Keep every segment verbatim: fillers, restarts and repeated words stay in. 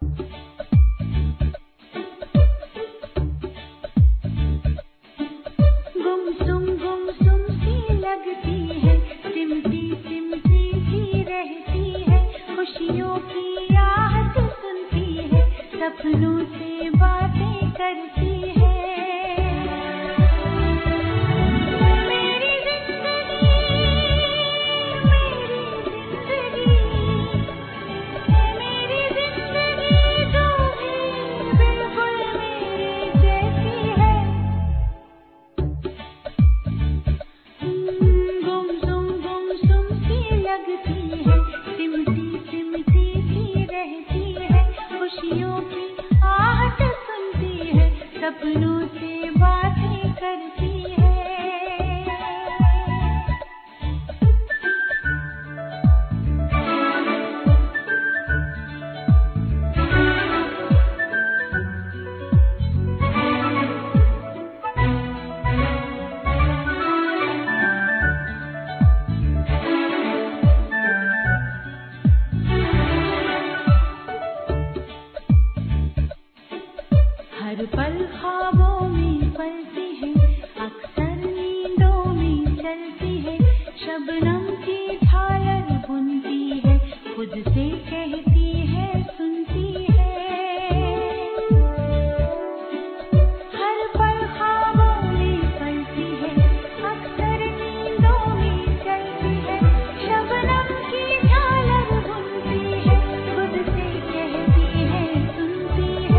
गुमसुम गुमसुम सी लगती है, सिमटी सिमटी सी रहती है, खुशियों की आहट सुनती है, सपनों से बातें करती है। मेरी जिंदगी मेरी जिंदगी मेरी जिंदगी जो भी बिल्कुल मेरे जैसी है। गुमसुम गुमसुम सी लगती है, सिमटी सिमटी सी रहती है, खुशियों की आहट सुनती है, सपनों से बातें करती है। हर पल ख्वाबों में पलती है, अक्सर नींदों में चलती है, शबनम की झालर बुनती है, खुद से कहती है सुनती है। हर पल ख्वाबों में पलती है, अक्सर नींदों में चलती है, शबनम की झालर बुनती है, खुद से कहती है सुनती है।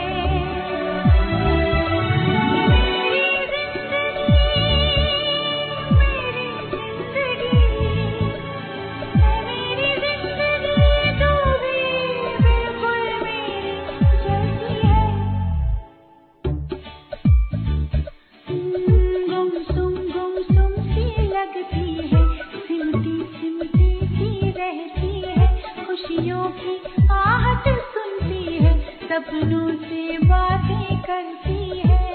गुमसुम गुमसुम सी लगती है, सिमटी सिमटी सी रहती है, खुशियों की आहट सुनती है, सपनों से बातें करती है।